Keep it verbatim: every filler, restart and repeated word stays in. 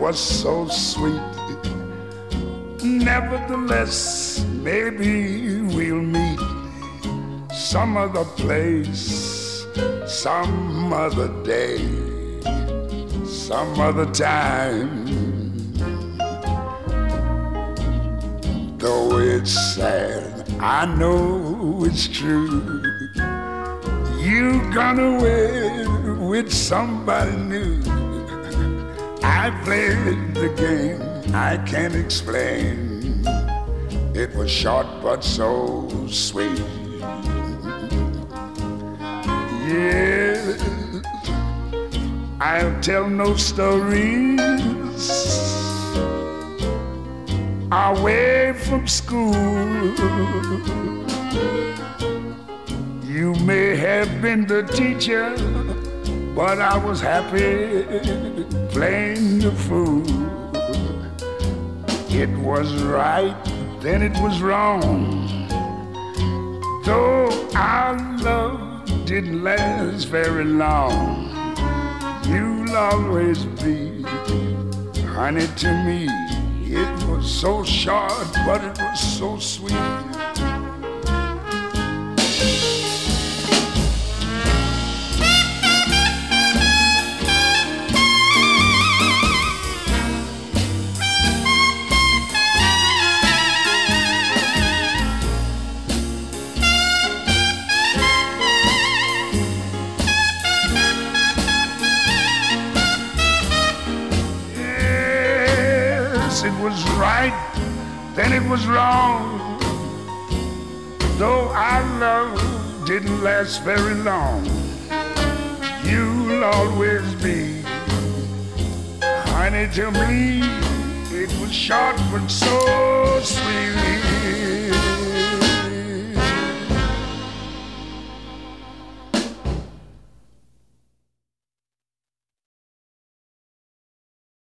was so sweet. Nevertheless, maybe we'll meet some other place, some other day, some other time. Though it's sad, I know it's true. You gone away with somebody new. I played the game I can't explain. It was short but so sweet. Yes, I'll tell no stories away from school. You may have been the teacher, but I was happy playing the fool. It was right, then it was wrong. Though our love didn't last very long, you'll always be honey to me. It was so short, but it was so sweet. It was right, then it was wrong. Though our love didn't last very long, you'll always be honey to me. It was short but so sweet.